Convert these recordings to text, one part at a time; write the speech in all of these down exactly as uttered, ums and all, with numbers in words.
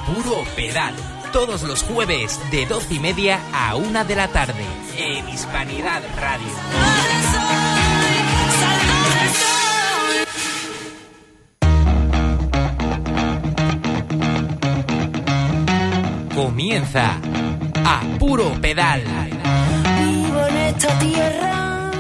Puro Pedal. Todos los jueves de doce y media a una de la tarde en Hispanidad Radio. Comienza A Puro Pedal. Vivo en esta tierra.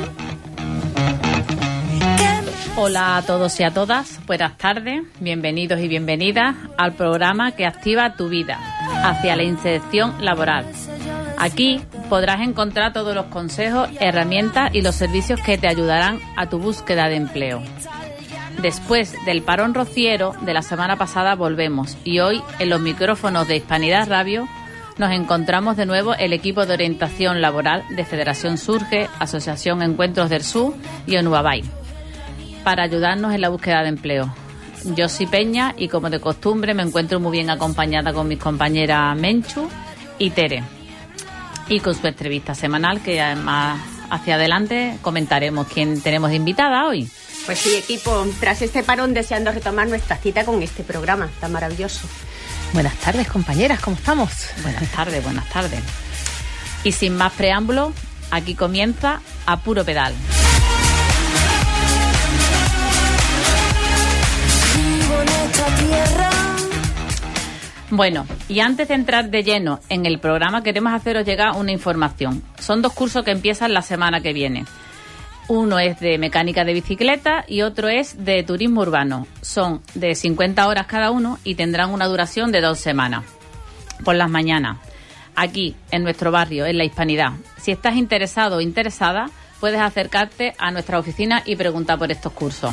Hola a todos y a todas, buenas tardes, bienvenidos y bienvenidas al programa que activa tu vida hacia la inserción laboral. Aquí podrás encontrar todos los consejos, herramientas y los servicios que te ayudarán a tu búsqueda de empleo. Después del parón rociero de la semana pasada volvemos y hoy en los micrófonos de Hispanidad Radio nos encontramos de nuevo el equipo de orientación laboral de Federación Surge, Asociación Encuentros del Sur y Onubabay, para ayudarnos en la búsqueda de empleo. Yo soy Peña y como de costumbre me encuentro muy bien acompañada con mis compañeras Menchu y Tere, y con su entrevista semanal que además hacia adelante comentaremos quién tenemos de invitada hoy. Pues sí, equipo, tras este parón deseando retomar nuestra cita con este programa tan maravilloso. Buenas tardes, compañeras, ¿cómo estamos? Buenas tardes, buenas tardes. Y sin más preámbulo, aquí comienza A Puro Pedal. Bueno, y antes de entrar de lleno en el programa, queremos haceros llegar una información. Son dos cursos que empiezan la semana que viene. Uno es de mecánica de bicicleta y otro es de turismo urbano. Son de cincuenta horas cada uno y tendrán una duración de dos semanas. Por las mañanas, aquí en nuestro barrio, en la Hispanidad. Si estás interesado o interesada, puedes acercarte a nuestra oficina y preguntar por estos cursos.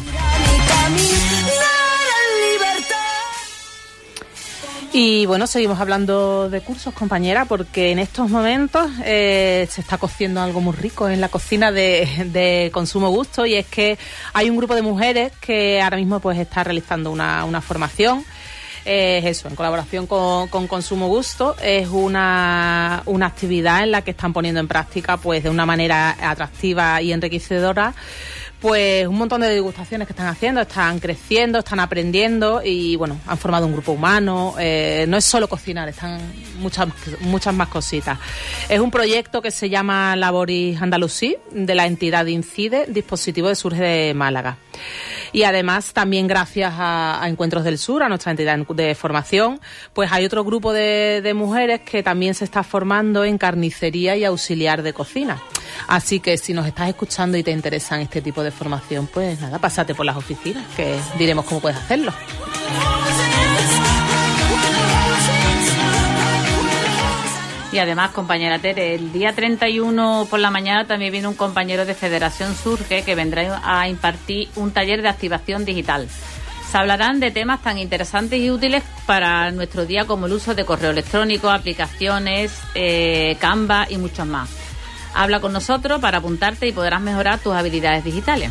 Y bueno, seguimos hablando de cursos, compañera, porque en estos momentos eh, se está cociendo algo muy rico en la cocina de, de Consumo Gusto, y es que hay un grupo de mujeres que ahora mismo pues está realizando una, una formación. Eh, es eso, en colaboración con, con Consumo Gusto. Es una, una actividad en la que están poniendo en práctica pues de una manera atractiva y enriquecedora pues un montón de degustaciones que están haciendo, están creciendo, están aprendiendo y bueno, han formado un grupo humano. Eh, no es solo cocinar, están muchas muchas más cositas. Es un proyecto que se llama Laboris Andalusí, de la entidad Incide, dispositivo de Surge de Málaga. Y además también gracias a, a Encuentros del Sur, a nuestra entidad de formación, pues hay otro grupo de, de mujeres que también se está formando en carnicería y auxiliar de cocina. Así que si nos estás escuchando y te interesan este tipo de formación, pues nada, pásate por las oficinas, que diremos cómo puedes hacerlo. Y además, compañera Tere, el día treinta y uno por la mañana también viene un compañero de Federación Surge que vendrá a impartir un taller de activación digital. Se hablarán de temas tan interesantes y útiles para nuestro día como el uso de correo electrónico, aplicaciones, eh, Canva y muchos más. Habla con nosotros para apuntarte y podrás mejorar tus habilidades digitales.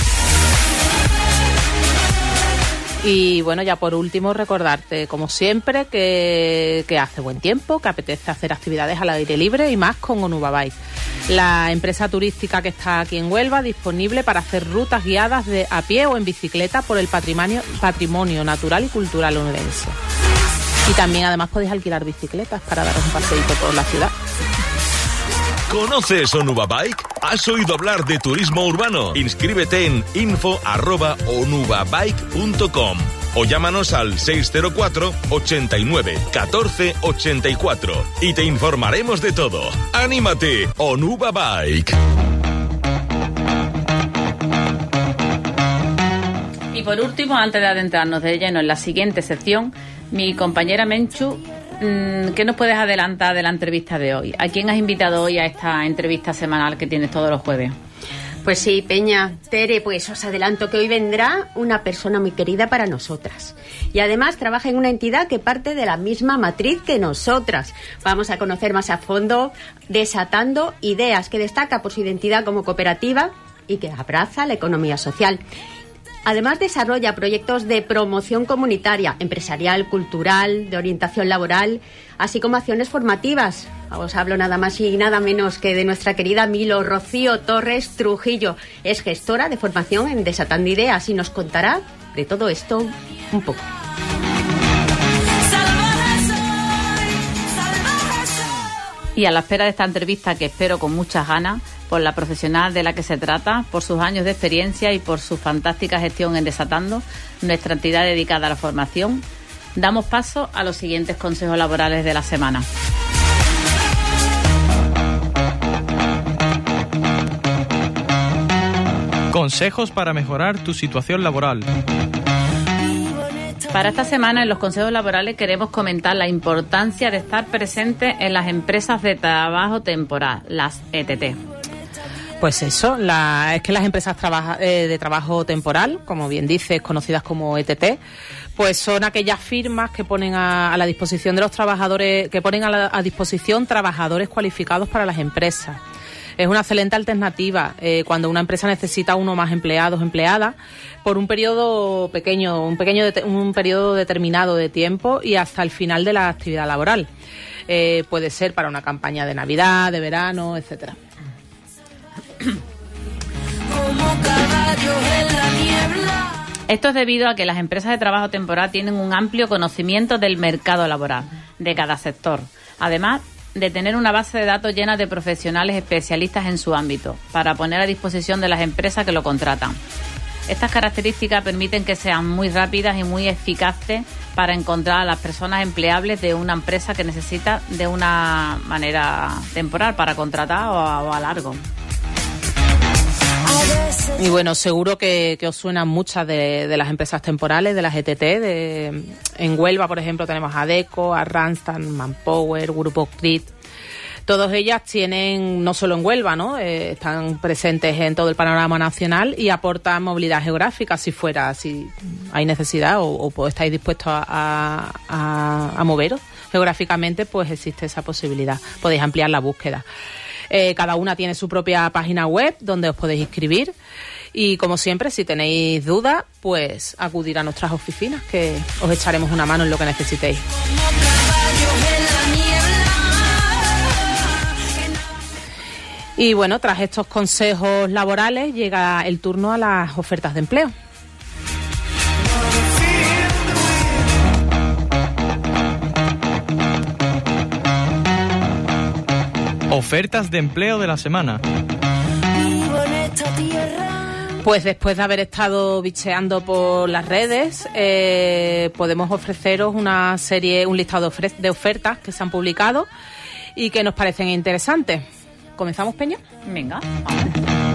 Y bueno, ya por último recordarte, como siempre, que, que hace buen tiempo, que apetece hacer actividades al aire libre y más con Onubabay, la empresa turística que está aquí en Huelva, disponible para hacer rutas guiadas de a pie o en bicicleta por el patrimonio, patrimonio natural y cultural onubense. Y también además podéis alquilar bicicletas para daros un paseíto por la ciudad. ¿Conoces Onubabike? ¿Has oído hablar de turismo urbano? Inscríbete en info arroba onubabike punto com o llámanos al seis cero cuatro, ochenta y nueve, catorce, ochenta y cuatro y te informaremos de todo. ¡Anímate! Onubabike. Y por último, antes de adentrarnos de lleno en la siguiente sección, mi compañera Menchu, ¿qué nos puedes adelantar de la entrevista de hoy? ¿A quién has invitado hoy a esta entrevista semanal que tienes todos los jueves? Pues sí, Peña, Tere, pues os adelanto que hoy vendrá una persona muy querida para nosotras. Y además trabaja en una entidad que parte de la misma matriz que nosotras. Vamos a conocer más a fondo Desatando Ideas, que destaca por su identidad como cooperativa y que abraza la economía social. Además, desarrolla proyectos de promoción comunitaria, empresarial, cultural, de orientación laboral, así como acciones formativas. Os hablo nada más y nada menos que de nuestra querida Milo Rocío Torres Trujillo. Es gestora de formación en Desatando Ideas y nos contará de todo esto un poco. Y a la espera de esta entrevista, que espero con muchas ganas, por la profesional de la que se trata, por sus años de experiencia y por su fantástica gestión en Desatando, nuestra entidad dedicada a la formación, damos paso a los siguientes consejos laborales de la semana. Consejos para mejorar tu situación laboral. Para esta semana, en los consejos laborales, queremos comentar la importancia de estar presente en las empresas de trabajo temporal, las E T T. Pues eso, la, es que las empresas trabaja, eh, de trabajo temporal, como bien dices, conocidas como E T T, pues son aquellas firmas que ponen a, a la disposición de los trabajadores, que ponen a, la, a disposición trabajadores cualificados para las empresas. Es una excelente alternativa eh, cuando una empresa necesita uno o más empleados o empleadas por un periodo pequeño, un pequeño de, un periodo determinado de tiempo y hasta el final de la actividad laboral. Eh, puede ser para una campaña de Navidad, de verano, etcétera. Esto es debido a que las empresas de trabajo temporal tienen un amplio conocimiento del mercado laboral de cada sector. Además de tener una base de datos llena de profesionales especialistas en su ámbito, para poner a disposición de las empresas que lo contratan. Estas características permiten que sean muy rápidas y muy eficaces para encontrar a las personas empleables de una empresa que necesita de una manera temporal para contratar o a, o a largo. Y bueno, seguro que, que os suenan muchas de, de las empresas temporales, de las E T T. De, en Huelva, por ejemplo, tenemos a Adecco, a Randstad, Manpower, Grupo Crit. Todas ellas tienen, no solo en Huelva, ¿no? Eh, están presentes en todo el panorama nacional y aportan movilidad geográfica si fuera, si hay necesidad o, o estáis dispuestos a, a, a moveros geográficamente, pues existe esa posibilidad. Podéis ampliar la búsqueda. Eh, cada una tiene su propia página web donde os podéis inscribir y, como siempre, si tenéis dudas, pues acudir a nuestras oficinas, que os echaremos una mano en lo que necesitéis. Y bueno, tras estos consejos laborales llega el turno a las ofertas de empleo. Ofertas de empleo de la semana. Pues después de haber estado bicheando por las redes, eh, podemos ofreceros una serie, un listado de, ofre- de ofertas que se han publicado y que nos parecen interesantes. ¿Comenzamos, Peña? Venga, vamos.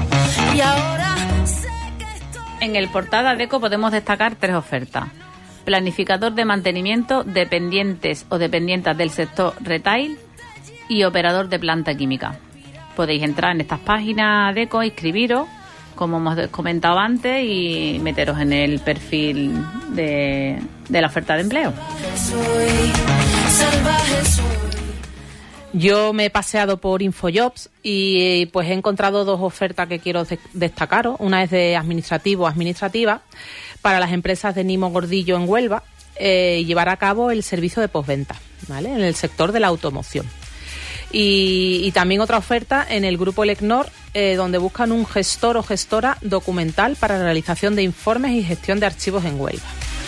En el portal de Adecco podemos destacar tres ofertas. Planificador de mantenimiento, dependientes o dependientes del sector retail y operador de planta química. Podéis entrar en estas páginas Adecco, inscribiros, como hemos comentado antes, y meteros en el perfil de, de la oferta de empleo. Yo me he paseado por InfoJobs y pues he encontrado dos ofertas que quiero de- destacaros. Una es de administrativo o administrativa para las empresas de Nimo Gordillo en Huelva, eh, llevar a cabo el servicio de postventa, ¿vale?, en el sector de la automoción. Y, y también otra oferta en el grupo Elecnor, eh, donde buscan un gestor o gestora documental para la realización de informes y gestión de archivos en Huelva.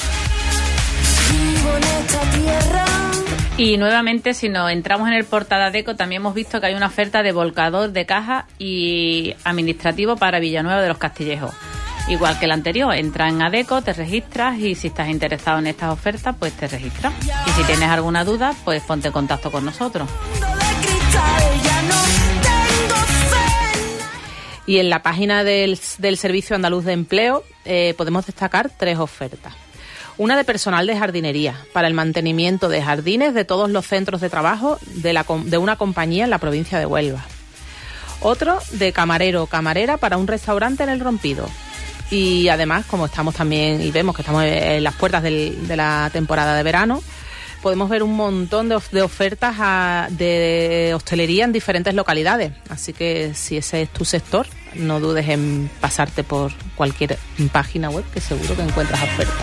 Y nuevamente, si nos entramos en el portal de Adecco, también hemos visto que hay una oferta de volcador de caja y administrativo para Villanueva de los Castillejos. Igual que la anterior, entra en Adecco, te registras y si estás interesado en estas ofertas, pues te registras. Y si tienes alguna duda, pues ponte en contacto con nosotros. Y en la página del, del Servicio Andaluz de Empleo eh, podemos destacar tres ofertas. Una de personal de jardinería, para el mantenimiento de jardines de todos los centros de trabajo de, la, de una compañía en la provincia de Huelva. Otro de camarero o camarera para un restaurante en El Rompido. Y además, como estamos también y vemos que estamos en las puertas del, de la temporada de verano, podemos ver un montón de, of- de ofertas a, de hostelería en diferentes localidades. Así que si ese es tu sector, no dudes en pasarte por cualquier página web, que seguro que encuentras ofertas.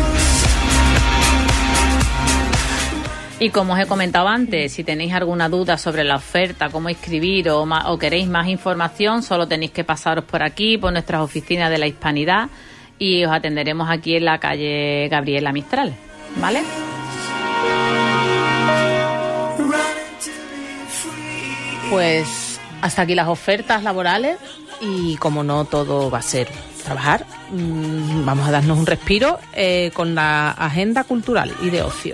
Y como os he comentado antes, si tenéis alguna duda sobre la oferta, cómo inscribir o, ma- o queréis más información, solo tenéis que pasaros por aquí, por nuestras oficinas de la Hispanidad, y os atenderemos aquí en la calle Gabriela Mistral, ¿vale? Pues hasta aquí las ofertas laborales y como no todo va a ser trabajar, mmm, vamos a darnos un respiro eh, con la agenda cultural y de ocio.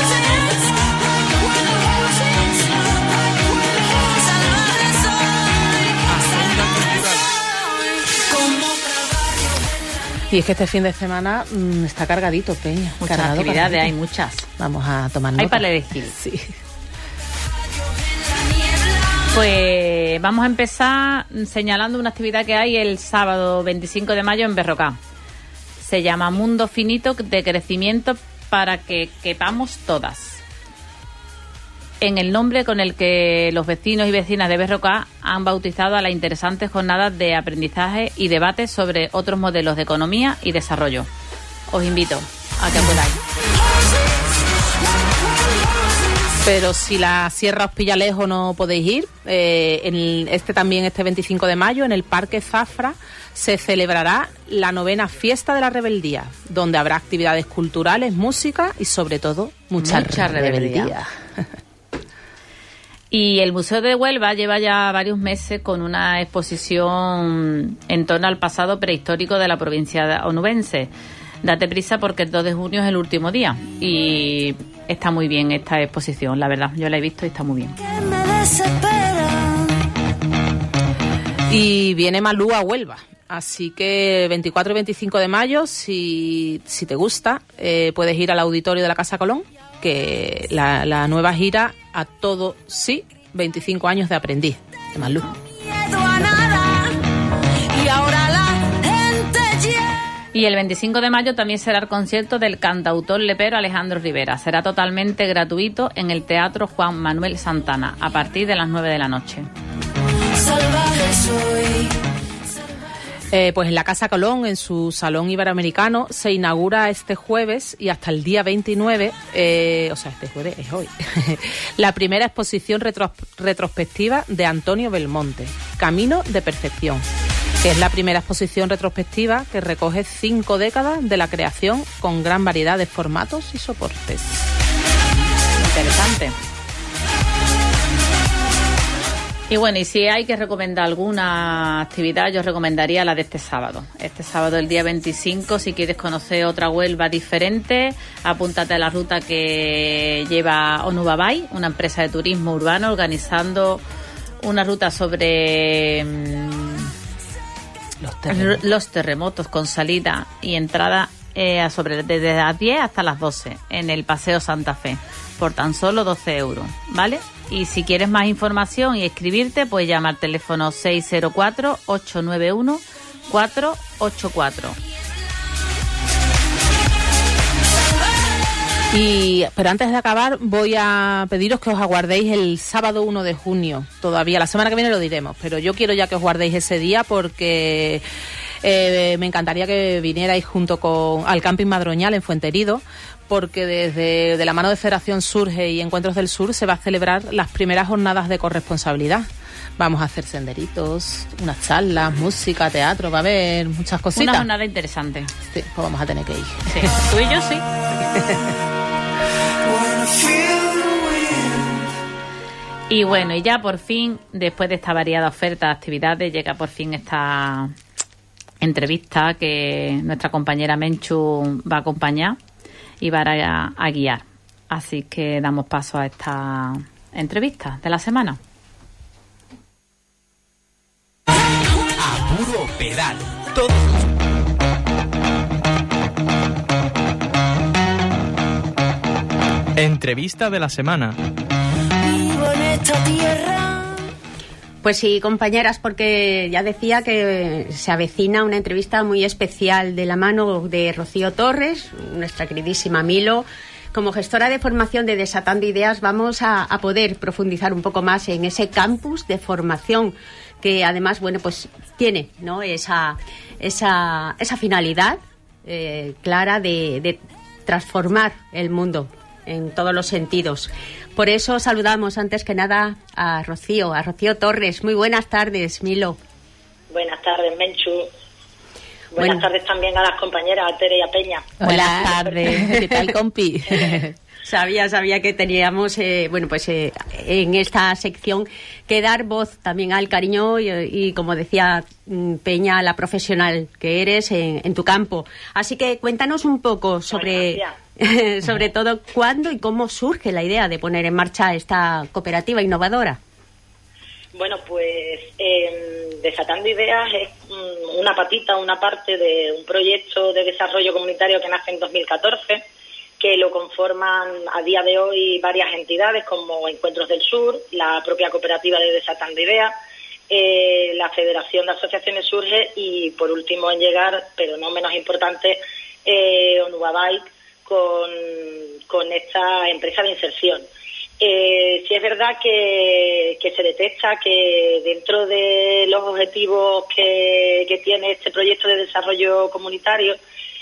Y es que este fin de semana mmm, está cargadito, Peña. Muchas Cargado, actividades, cargadito. hay muchas. Vamos a tomar nota. Hay para elegir. Sí. Pues vamos a empezar señalando una actividad que hay el sábado veinticinco de mayo en Berrocá. Se llama Mundo Finito de Crecimiento para que quepamos todas. En el nombre con el que los vecinos y vecinas de Berrocá han bautizado a las interesantes jornadas de aprendizaje y debate sobre otros modelos de economía y desarrollo. Os invito a que acudáis. Pero si la sierra os pilla lejos no podéis ir, eh, en este también, este veinticinco de mayo, en el Parque Zafra, se celebrará la novena Fiesta de la Rebeldía, donde habrá actividades culturales, música y sobre todo mucha, Mucha rebeldía. rebeldía. Y el Museo de Huelva lleva ya varios meses con una exposición en torno al pasado prehistórico de la provincia onubense. Date prisa porque el dos de junio es el último día y está muy bien esta exposición, la verdad. Yo la he visto y está muy bien. Y viene Malú a Huelva, así que veinticuatro y veinticinco de mayo, si, si te gusta, eh, puedes ir al auditorio de la Casa Colón, que la, la nueva gira A Todo Sí, veinticinco años de aprendiz, de Malú. Y el veinticinco de mayo también será el concierto del cantautor lepero Alejandro Rivera. Será totalmente gratuito en el Teatro Juan Manuel Santana a partir de las nueve de la noche. Eh, pues en la Casa Colón, en su Salón Iberoamericano, se inaugura este jueves y hasta el día veintinueve, eh, o sea, este jueves es hoy, la primera exposición retro- retrospectiva de Antonio Belmonte, Camino de Perfección, que es la primera exposición retrospectiva que recoge cinco décadas de la creación con gran variedad de formatos y soportes. Interesante. Y bueno, y si hay que recomendar alguna actividad, yo recomendaría la de este sábado. Este sábado, el día veinticinco, si quieres conocer otra Huelva diferente, apúntate a la ruta que lleva Onubabay, una empresa de turismo urbano, organizando una ruta sobre mmm, los, terremotos. los terremotos con salida y entrada eh, sobre desde las diez hasta las doce en el Paseo Santa Fe, por tan solo doce euros, ¿vale? Y si quieres más información y escribirte, pues llama al teléfono seis cero cuatro, ocho nueve uno, cuatro ocho cuatro. Y, pero antes de acabar, voy a pediros que os aguardéis el sábado uno de junio. Todavía, la semana que viene lo diremos, pero yo quiero ya que os guardéis ese día porque eh, me encantaría que vinierais junto con al Camping Madroñal en Fuenterido, porque desde de la mano de Federación Surge y Encuentros del Sur se va a celebrar las primeras jornadas de corresponsabilidad. Vamos a hacer senderitos, unas charlas, música, teatro, va a haber muchas cositas. Una jornada interesante. Sí, pues vamos a tener que ir. Sí, tú y yo sí. Y bueno, y ya por fin, después de esta variada oferta de actividades, llega por fin esta entrevista que nuestra compañera Menchu va a acompañar y va a, a guiar. Así que damos paso a esta entrevista de la semana. A puro pedal. Todos los... Entrevista de la semana. Vivo en esta tierra. Pues sí, compañeras, porque ya decía que se avecina una entrevista muy especial de la mano de Rocío Torres, nuestra queridísima Milo. Como gestora de formación de Desatando Ideas, vamos a, a poder profundizar un poco más en ese campus de formación que además, bueno, pues tiene, ¿no?, esa, esa, esa finalidad eh, clara de, de transformar el mundo en todos los sentidos. Por eso saludamos antes que nada a Rocío, a Rocío Torres. Muy buenas tardes, Milo. Buenas tardes, Menchu. Buenas Bueno. tardes también a las compañeras, a Tere y a Peña. Buenas tardes. ¿Qué tal, compi? Sabía, sabía que teníamos, eh, bueno, pues eh, en esta sección que dar voz también al cariño y, y como decía Peña, la profesional que eres en, en tu campo. Así que cuéntanos un poco sobre, sobre todo cuándo y cómo surge la idea de poner en marcha esta cooperativa innovadora. Bueno, pues eh, Desatando Ideas es una patita, una parte de un proyecto de desarrollo comunitario que nace en dos mil catorce, que lo conforman a día de hoy varias entidades como Encuentros del Sur, la propia cooperativa de Desatando Ideas, eh, la Federación de Asociaciones Surge y, por último en llegar, pero no menos importante, eh, Onuba Bike con, con esta empresa de inserción. Eh, sí es verdad que, que se detecta que dentro de los objetivos que, que tiene este proyecto de desarrollo comunitario,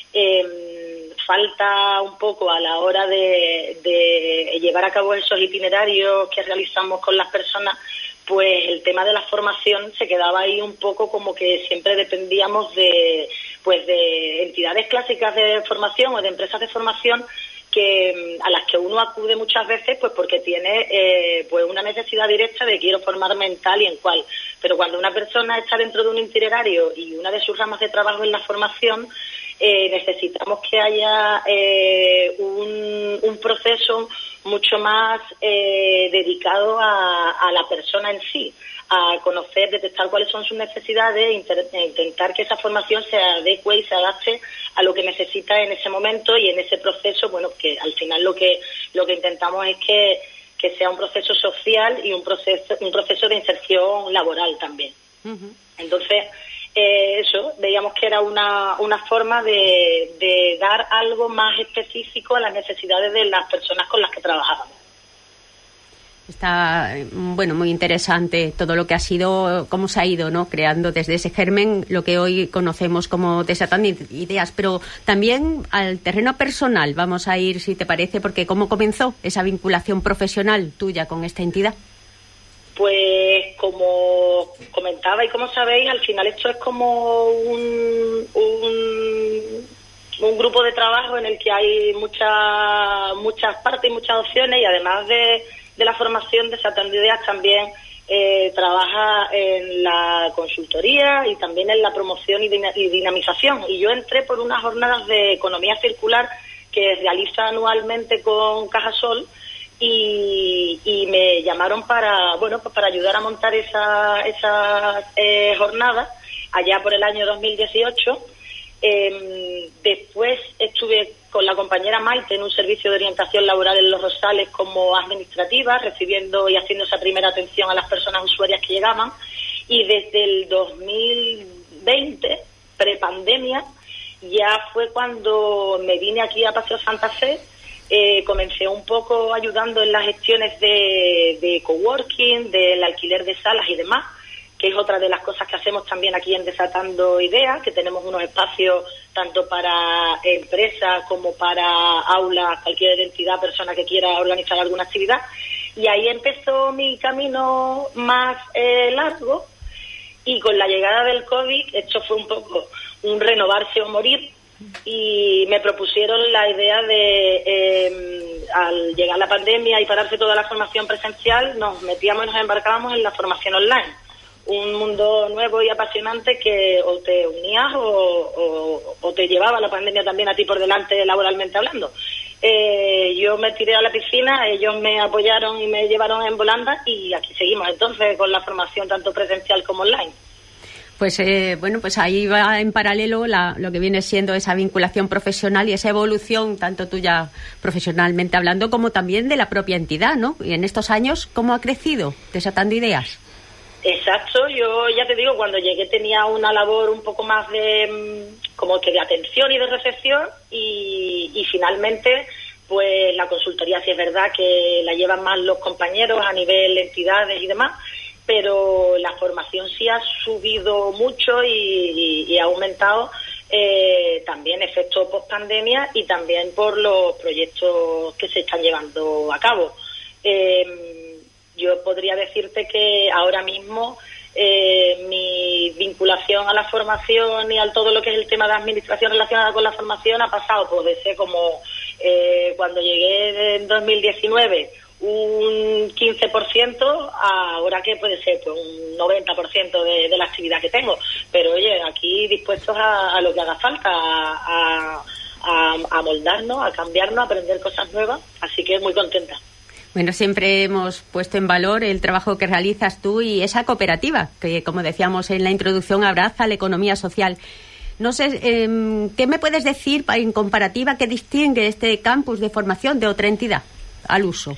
eh, falta un poco a la hora de, de llevar a cabo esos itinerarios que realizamos con las personas, pues el tema de la formación se quedaba ahí un poco como que siempre dependíamos de, pues de entidades clásicas de formación o de empresas de formación que a las que uno acude muchas veces pues porque tiene eh, pues una necesidad directa de quiero formarme en tal y en cual, pero cuando una persona está dentro de un itinerario y una de sus ramas de trabajo es la formación, eh, necesitamos que haya eh, un, un proceso mucho más eh, dedicado a, a la persona en sí, a conocer, detectar cuáles son sus necesidades e intentar que esa formación se adecue y se adapte a lo que necesita en ese momento y en ese proceso, bueno, que al final lo que lo que intentamos es que, que sea un proceso social y un proceso un proceso de inserción laboral también. Uh-huh. Entonces, eh, eso, veíamos que era una, una forma de, de dar algo más específico a las necesidades de las personas con las que trabajábamos. Está, bueno, muy interesante todo lo que ha sido, cómo se ha ido, ¿no?, creando desde ese germen lo que hoy conocemos como Desatando Ideas, pero también al terreno personal vamos a ir, si te parece, porque ¿cómo comenzó esa vinculación profesional tuya con esta entidad? Pues como comentaba y como sabéis, al final esto es como un, un, un grupo de trabajo en el que hay muchas muchas partes y muchas opciones, y además de de la formación de Desatando Ideas también eh, trabaja en la consultoría y también en la promoción y, din- y dinamización. Y yo entré por unas jornadas de economía circular que realiza anualmente con Cajasol y, y me llamaron para bueno pues para ayudar a montar esa, esas eh, jornadas allá por el año dos mil dieciocho. Eh, después estuve con la compañera Maite en un servicio de orientación laboral en Los Rosales como administrativa, recibiendo y haciendo esa primera atención a las personas usuarias que llegaban. Y desde el dos mil veinte, prepandemia, ya fue cuando me vine aquí a Paseo Santa Fe. Eh, comencé un poco ayudando en las gestiones de, de coworking, del alquiler de salas y demás, que es otra de las cosas que hacemos también aquí en Desatando Ideas, que tenemos unos espacios tanto para empresas como para aulas, cualquier entidad, persona que quiera organizar alguna actividad. Y ahí empezó mi camino más eh, largo, y con la llegada del COVID esto fue un poco un renovarse o morir, y me propusieron la idea de, eh, al llegar la pandemia y pararse toda la formación presencial, nos metíamos y nos embarcábamos en la formación online. Un mundo nuevo y apasionante que o te unías o, o, o te llevaba la pandemia también a ti por delante laboralmente hablando. Eh, yo me tiré a la piscina, ellos me apoyaron y me llevaron en volanda, y aquí seguimos entonces con la formación tanto presencial como online. Pues eh, bueno, pues ahí va en paralelo la, lo que viene siendo esa vinculación profesional y esa evolución, tanto tuya profesionalmente hablando como también de la propia entidad, ¿no? Y en estos años, ¿cómo ha crecido Desatando Ideas? Exacto, yo ya te digo, cuando llegué tenía una labor un poco más de como que de atención y de recepción, y, y finalmente pues la consultoría sí es verdad que la llevan más los compañeros a nivel entidades y demás, pero la formación sí ha subido mucho y, y, y ha aumentado eh, también efecto post pandemia y también por los proyectos que se están llevando a cabo. Eh, Yo podría decirte que ahora mismo eh, mi vinculación a la formación y a todo lo que es el tema de administración relacionada con la formación ha pasado pues, de ser como Eh, cuando llegué en dos mil diecinueve, un quince por ciento, ahora que puede ser pues un noventa por ciento de, de la actividad que tengo. Pero oye, aquí dispuestos a, a lo que haga falta, a, a, a moldarnos, a cambiarnos, a aprender cosas nuevas, así que muy contenta. Bueno, siempre hemos puesto en valor el trabajo que realizas tú y esa cooperativa, que como decíamos en la introducción, abraza la economía social. No sé, eh, ¿qué me puedes decir en comparativa que distingue este campus de formación de otra entidad al uso?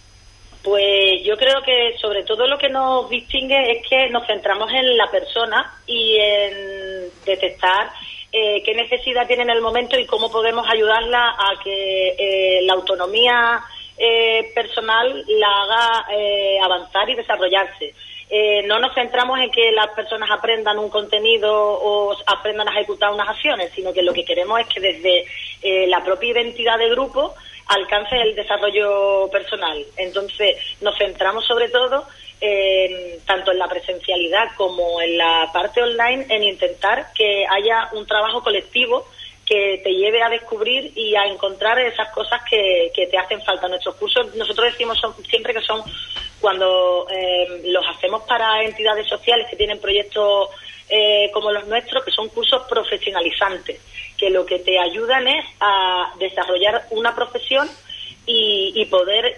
Pues yo creo que sobre todo lo que nos distingue es que nos centramos en la persona y en detectar eh, qué necesidad tiene en el momento y cómo podemos ayudarla a que eh, la autonomía eh, personal la haga eh, avanzar y desarrollarse. Eh, no nos centramos en que las personas aprendan un contenido o aprendan a ejecutar unas acciones, sino que lo que queremos es que desde eh, la propia identidad de grupo alcance el desarrollo personal. Entonces, nos centramos sobre todo, eh, tanto en la presencialidad como en la parte online, en intentar que haya un trabajo colectivo que te lleve a descubrir y a encontrar esas cosas que, que te hacen falta. Nuestros cursos, nosotros decimos son, siempre que son, cuando eh, los hacemos para entidades sociales que tienen proyectos eh, como los nuestros, que son cursos profesionalizantes, que lo que te ayudan es a desarrollar una profesión y, y poder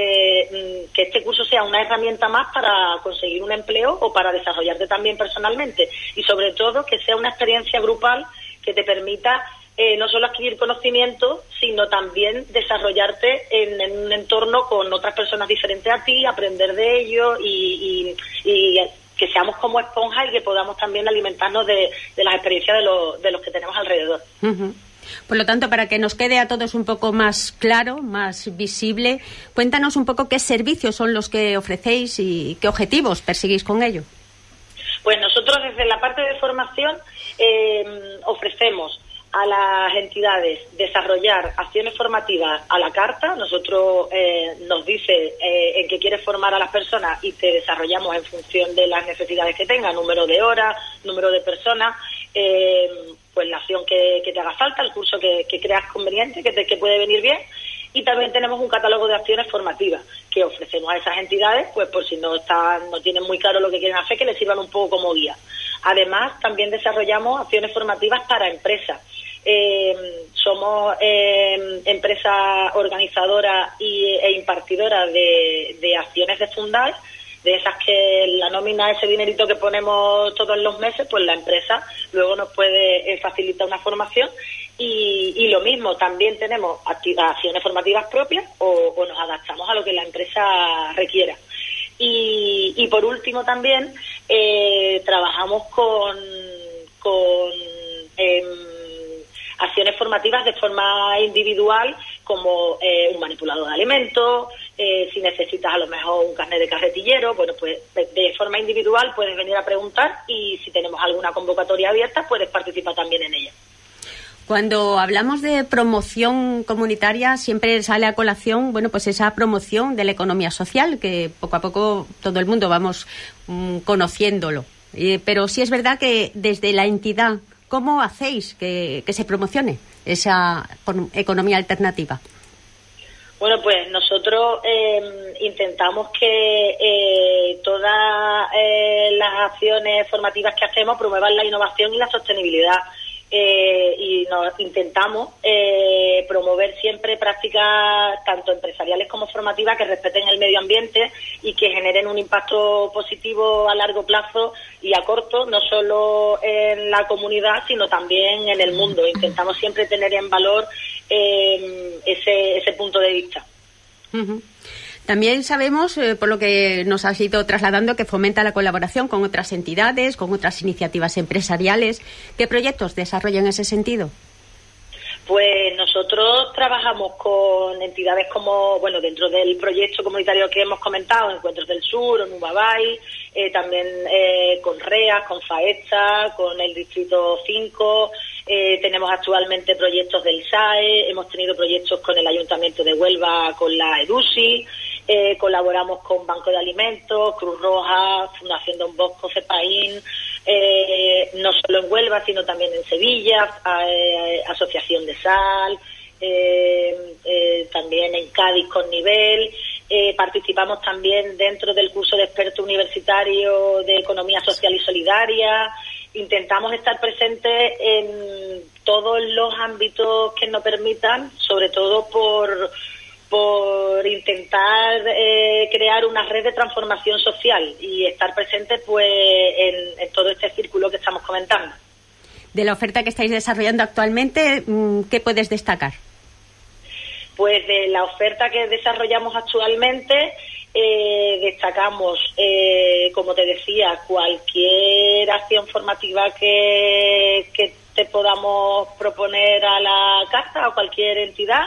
eh, que este curso sea una herramienta más para conseguir un empleo o para desarrollarte también personalmente, y sobre todo que sea una experiencia grupal que te permita eh, no solo adquirir conocimiento, sino también desarrollarte en, en un entorno con otras personas diferentes a ti, aprender de ellos y, y, y que seamos como esponjas y que podamos también alimentarnos de, de las experiencias de, lo, de los que tenemos alrededor. Uh-huh. Por lo tanto, para que nos quede a todos un poco más claro, más visible, cuéntanos un poco qué servicios son los que ofrecéis y qué objetivos perseguís con ello. Pues nosotros desde la parte de formación eh, ofrecemos a las entidades desarrollar acciones formativas a la carta. Nosotros eh, nos dice eh, en qué quieres formar a las personas y te desarrollamos en función de las necesidades que tenga, número de horas, número de personas, eh, pues la acción que, que te haga falta, el curso que, que creas conveniente, que, te, que puede venir bien. Y también tenemos un catálogo de acciones formativas que ofrecemos a esas entidades, pues por si no están, no tienen muy claro lo que quieren hacer, que les sirvan un poco como guía. Además, también desarrollamos acciones formativas para empresas. Eh, somos eh, empresa organizadora y, e impartidora de, de acciones de Fundal, de esas que la nómina, ese dinerito que ponemos todos los meses, pues la empresa luego nos puede eh, facilitar una formación. Y, y lo mismo, también tenemos acciones formativas propias o, o nos adaptamos a lo que la empresa requiera. Y, y por último también eh, trabajamos con, con eh, acciones formativas de forma individual, como eh, un manipulador de alimentos, eh, si necesitas a lo mejor un carnet de carretillero, bueno, pues de forma individual puedes venir a preguntar y si tenemos alguna convocatoria abierta puedes participar también en ella. Cuando hablamos de promoción comunitaria siempre sale a colación, bueno, pues esa promoción de la economía social, que poco a poco todo el mundo vamos mmm, conociéndolo. Eh, pero sí es verdad que desde la entidad, ¿cómo hacéis que, que se promocione esa economía alternativa? Bueno, pues nosotros eh, intentamos que eh, todas eh, las acciones formativas que hacemos promuevan la innovación y la sostenibilidad. Eh, y nos intentamos eh, promover siempre prácticas tanto empresariales como formativas que respeten el medio ambiente y que generen un impacto positivo a largo plazo y a corto, no solo en la comunidad sino también en el mundo. Intentamos siempre tener en valor eh, ese, ese punto de vista. Uh-huh. También sabemos, eh, por lo que nos has ido trasladando, que fomenta la colaboración con otras entidades, con otras iniciativas empresariales. ¿Qué proyectos desarrolla en ese sentido? Pues nosotros trabajamos con entidades como, bueno, dentro del proyecto comunitario que hemos comentado, Encuentros del Sur, Onubabay, eh, también eh, con REA, con FAESTA, con el Distrito cinco, eh, tenemos actualmente proyectos del S A E, hemos tenido proyectos con el Ayuntamiento de Huelva, con la EDUSI, eh, colaboramos con Banco de Alimentos, Cruz Roja, Fundación Don Bosco, CEPAIN, eh, no solo en Huelva, sino también en Sevilla, eh, Asociación de Sal, eh, eh, también en Cádiz con nivel. Eh, participamos también dentro del curso de experto universitario de Economía Social y Solidaria. Intentamos estar presentes en todos los ámbitos que nos permitan, sobre todo por, por intentar eh, crear una red de transformación social y estar presentes pues en, en todo este círculo que estamos comentando. De la oferta que estáis desarrollando actualmente, ¿qué puedes destacar? Pues de la oferta que desarrollamos actualmente, eh, destacamos, eh, como te decía, cualquier acción formativa que, que te podamos proponer a la casa o cualquier entidad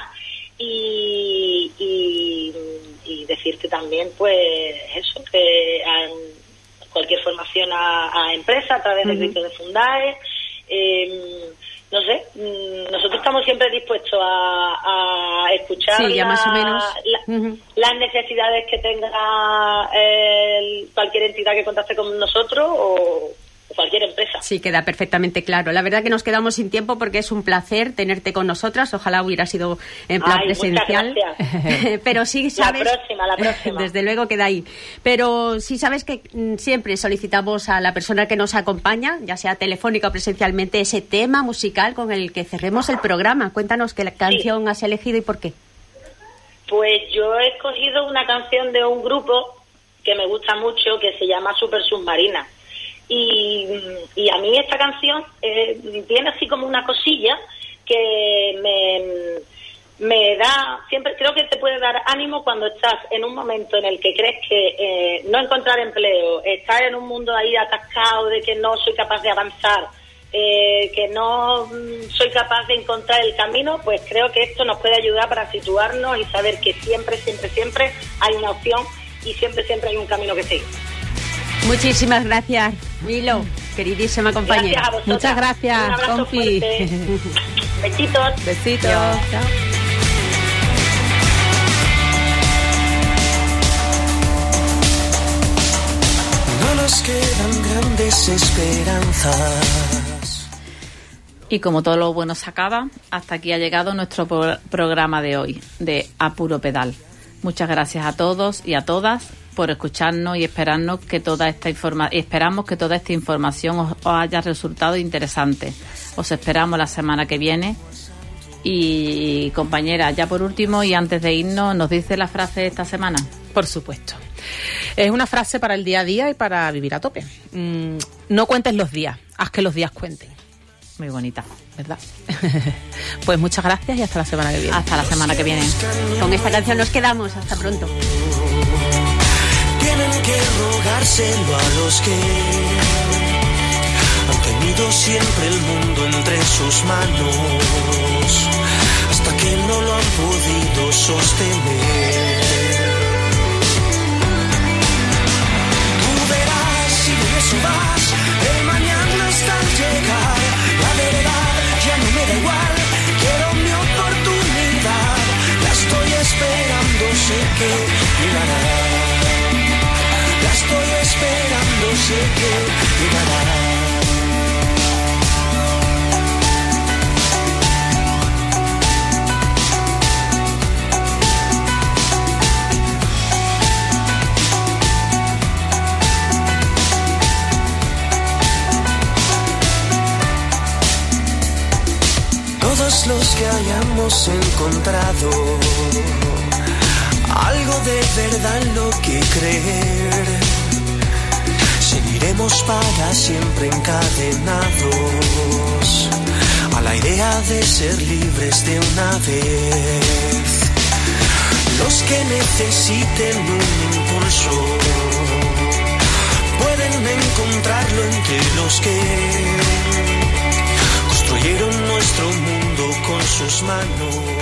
y, y, y decirte también, pues eso, que a, cualquier formación a, a empresa a través del grito uh-huh. de Fundae. Eh, no sé, nosotros estamos siempre dispuestos a, a escuchar sí, ya la, más o menos. La, uh-huh. las necesidades que tenga eh, cualquier entidad que contacte con nosotros o cualquier empresa. Sí, queda perfectamente claro. La verdad que nos quedamos sin tiempo porque es un placer tenerte con nosotras. Ojalá hubiera sido en plan Ay, presencial. Pero sí sabes... La próxima, la próxima. Desde luego queda ahí. Pero sí sabes que mm, siempre solicitamos a la persona que nos acompaña, ya sea telefónica o presencialmente, ese tema musical con el que cerremos el programa. Cuéntanos qué canción sí. has elegido y por qué. Pues yo he escogido una canción de un grupo que me gusta mucho, que se llama Super Submarina. Y, y a mí esta canción eh, tiene así como una cosilla que me, me da, siempre creo que te puede dar ánimo cuando estás en un momento en el que crees que eh, no encontrar empleo, estar en un mundo ahí atascado de que no soy capaz de avanzar, eh, que no soy capaz de encontrar el camino, pues creo que esto nos puede ayudar para situarnos y saber que siempre, siempre, siempre hay una opción y siempre, siempre hay un camino que seguir. Muchísimas gracias, Milo, queridísima compañera. Gracias a vosotras. Muchas gracias, un abrazo compi. fuerte. Besitos. Besitos. Chao. No nos quedan grandes esperanzas. Y como todo lo bueno se acaba, hasta aquí ha llegado nuestro pro- programa de hoy, de A Puro Pedal. Muchas gracias a todos y a todas por escucharnos y esperarnos que toda esta informa- y esperamos que toda esta información os, os haya resultado interesante. Os esperamos la semana que viene. Y compañera, ya por último y antes de irnos, ¿nos dice la frase de esta semana? Por supuesto. Es una frase para el día a día y para vivir a tope. Mm, no cuentes los días, haz que los días cuenten. Muy bonita, ¿verdad? Pues muchas gracias y hasta la semana que viene. Hasta la semana que viene. Con esta canción nos quedamos. Hasta pronto. Tienen que rogárselo a los que han tenido siempre el mundo entre sus manos, hasta que no lo han podido sostener. Tú verás si de eso vas, el mañana está al llegar. La verdad ya no me da igual, quiero mi oportunidad. La estoy esperando, sé que llegará. La estoy esperando, sé que llegará. Todos los que hayamos encontrado algo de verdad en lo que creer, seguiremos para siempre encadenados a la idea de ser libres de una vez. Los que necesiten un impulso pueden encontrarlo entre los que construyeron nuestro mundo con sus manos.